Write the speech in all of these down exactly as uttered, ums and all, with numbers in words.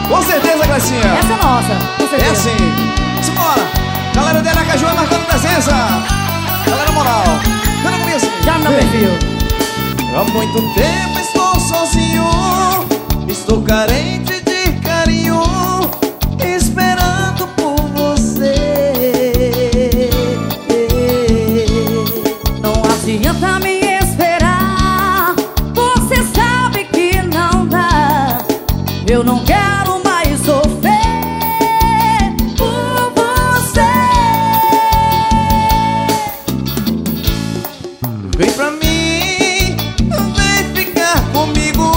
Com certeza, Gracinha. Essa é nossa, com certeza. É assim. Simbora. Galera de Aracaju marcando presença. Galera moral. Canta comigo assim. Já no meu perfil. Há muito tempo estou sozinho, estou carente de carinho, esperando por você. Não adianta me esperar, você sabe que não dá. Eu não quero mais sofrer por você. Vem pra mim, vem ficar comigo.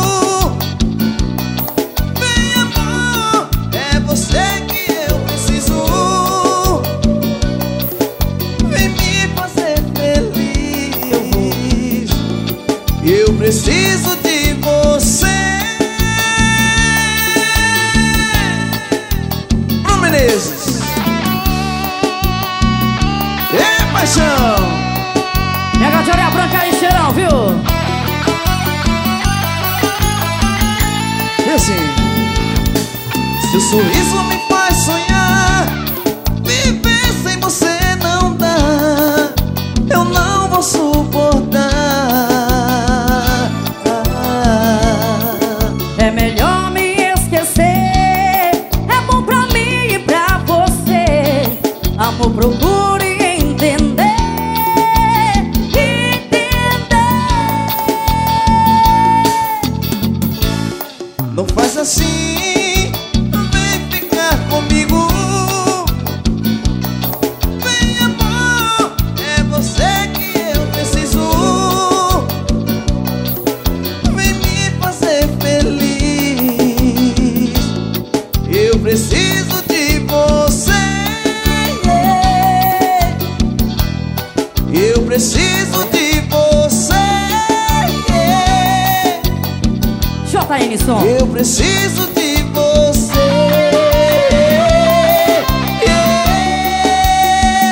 Vem, amor, é você que eu preciso. Vem me fazer feliz. Eu preciso de você. Bruno Menezes. É paixão. Pega de orelha branca e cheirão, viu? E assim, seu sorriso me faz sonhar, viver sem você não dá, eu não vou suportar. É melhor me esquecer, é bom pra mim e pra você. Amor, procure entender. Não faz assim, vem ficar comigo. Vem, amor, é você que eu preciso. Vem me fazer feliz. Eu preciso de você. Eu preciso de você. J N Som. Eu preciso de